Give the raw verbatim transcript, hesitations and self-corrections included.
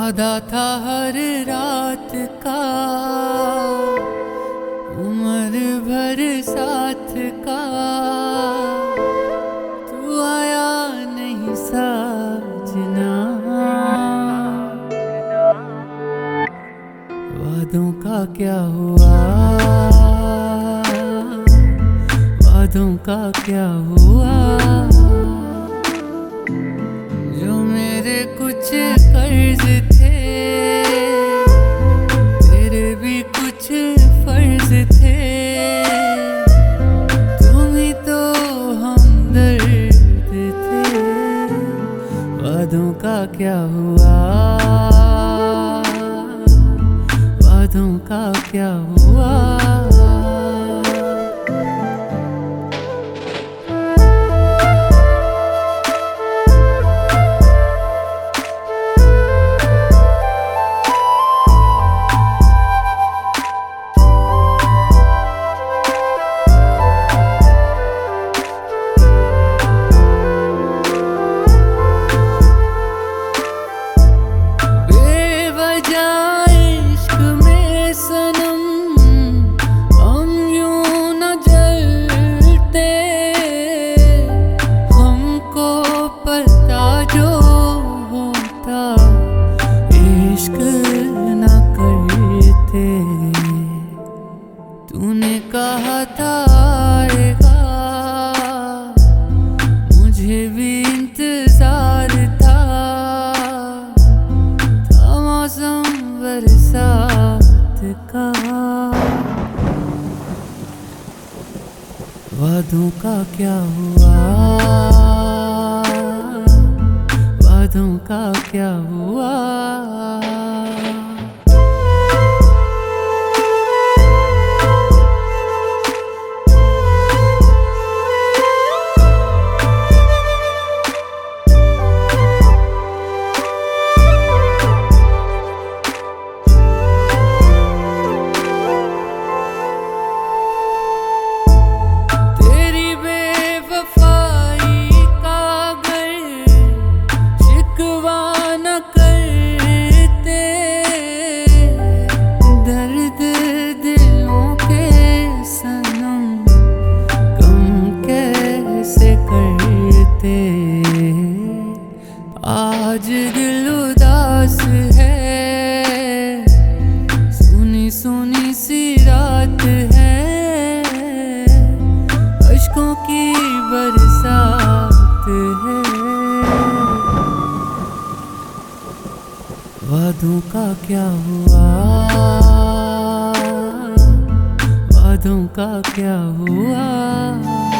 वादा था हर रात का, उम्र भर साथ का, तू आया नहीं साजना। वादों का क्या हुआ, वादों का क्या हुआ, जो मेरे कुछ कर्ज थे, तेरे भी कुछ फर्ज थे, तुम ही तो हमदर्द थे। वादों का क्या हुआ, वादों का क्या हुआ। तूने कहा था आएगा, मुझे भी इंतजार था, था मौसम बरसात का। वादों का क्या हुआ, वादों का क्या हुआ। आज दिल उदास है, सुनी सुनी सी रात है, अश्कों की बरसात है। वादों का क्या हुआ, वादों का क्या हुआ।